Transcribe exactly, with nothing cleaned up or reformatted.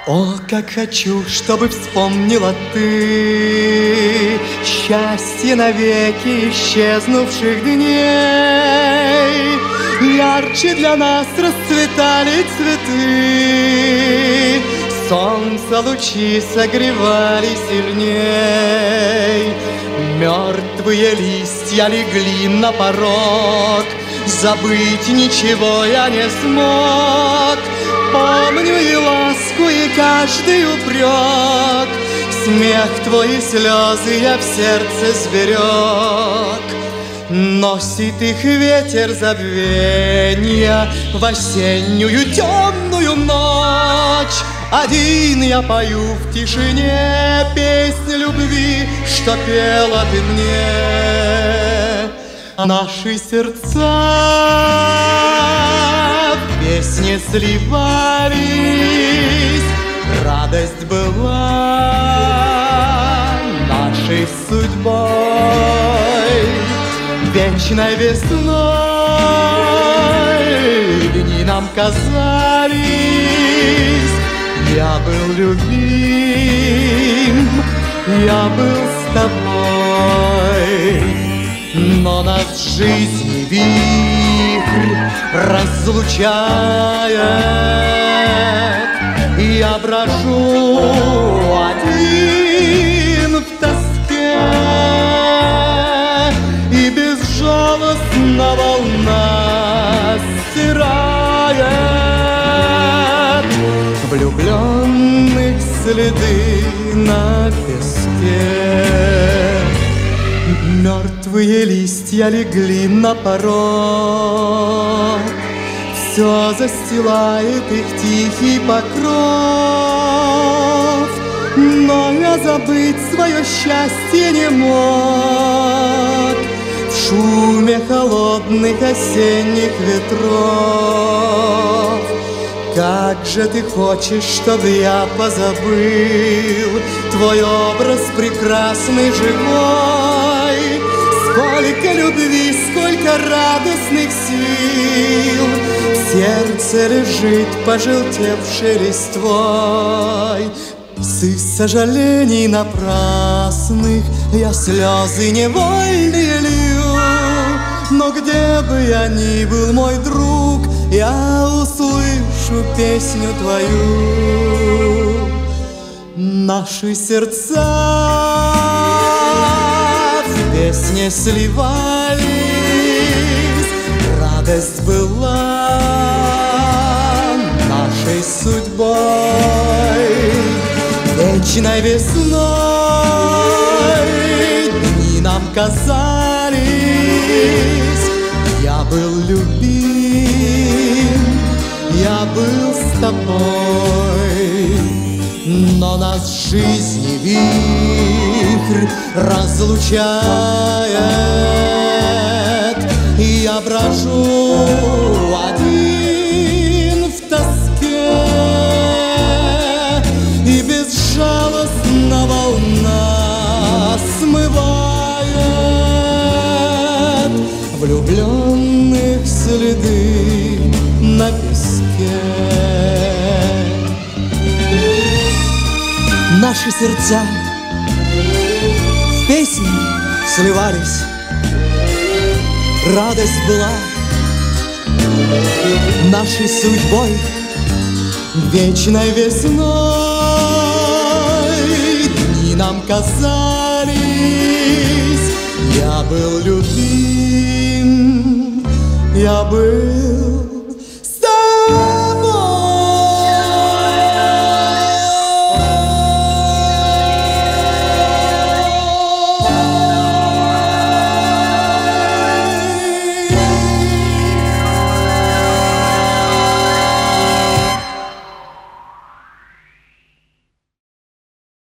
О, как хочу, чтобы вспомнила ты счастье навеки исчезнувших дней. Ярче для нас расцветали цветы, солнца лучи согревали сильней. Мертвые листья легли на порог, забыть ничего я не смог. Помню и ласку, и каждый упрек, смех твой и слезы я в сердце сберег. Носит их ветер забвенья в осеннюю темную ночь. Один я пою в тишине песнь любви, что пела ты мне. Наши сердца в песне сливались, радость была нашей судьбой. Вечной весной дни нам казались, я был любим, я был с тобой. Но нас жизнь вихрь разлучает, и я брожу один в тоске, и безжалостно волна стирает влюбленных следы на песке. Мертвые листья легли на порог, все застилает их тихий покров. Но я забыть свое счастье не мог в шуме холодных осенних ветров. Как же ты хочешь, чтобы я позабыл твой образ прекрасный, живой? Сколько любви, сколько радостных сил в сердце лежит пожелтевшей листвой. С сожалений напрасных я слезы невольные лью, но где бы я ни был, мой друг, я услышу песню твою. Наши сердца в песне сливались, радость была нашей судьбой. Вечной весной дни нам казались, я был любим, я был с тобой. Но нас жизни вихрь разлучает, и я брожу один в тоске, и безжалостно волна смывает влюбленных следы на песке. Наши сердца в песне сливались, радость была нашей судьбой. Вечной весной дни нам казались, я был любим, я был